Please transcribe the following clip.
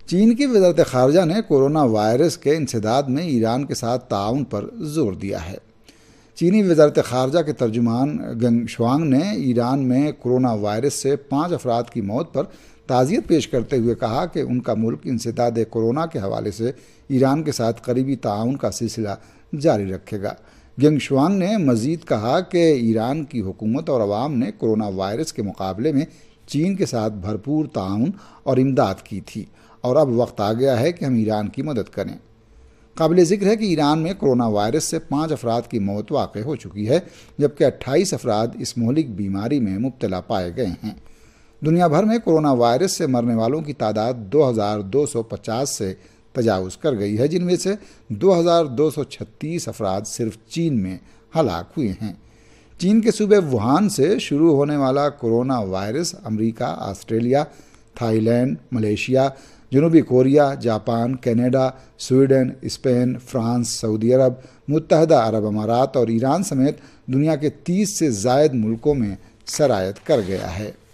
چین کی وزارت خارجہ نے کورونا وائرس کے انسداد میں ایران کے ساتھ تعاون پر زور دیا ہے۔ چینی وزارت خارجہ کے ترجمان گنگ شوانگ نے ایران میں کورونا وائرس سے 5 افراد کی موت پر تعزیت پیش کرتے ہوئے کہا کہ ان کا ملک انسداد کورونا کے حوالے سے ایران کے ساتھ قریبی تعاون کا سلسلہ جاری رکھے گا۔ گنگ شوانگ نے مزید کہا کہ ایران کی حکومت اور عوام نے کورونا وائرس کے مقابلے میں چین کے ساتھ بھرپور تعاون اور امداد کی تھی اور اب وقت آ گیا ہے کہ ہم ایران کی مدد کریں۔ قابل ذکر ہے کہ ایران میں کورونا وائرس سے 5 افراد کی موت واقع ہو چکی ہے، جبکہ 28 افراد اس مہلک بیماری میں مبتلا پائے گئے ہیں۔ دنیا بھر میں کورونا وائرس سے مرنے والوں کی تعداد 2250 سے تجاوز کر گئی ہے، جن میں سے 2236 افراد صرف چین میں ہلاک ہوئے ہیں۔ چین کے صوبے ووہان سے شروع ہونے والا کورونا وائرس امریکہ، آسٹریلیا، تھائی لینڈ، ملیشیا، جنوبی Korea, Japan, Canada, Sweden, Spain, France, سعودی عرب، متحدہ عرب امارات اور ایران سمیت دنیا کے 30 سے زائد ملکوں میں سرایت کر گیا ہے۔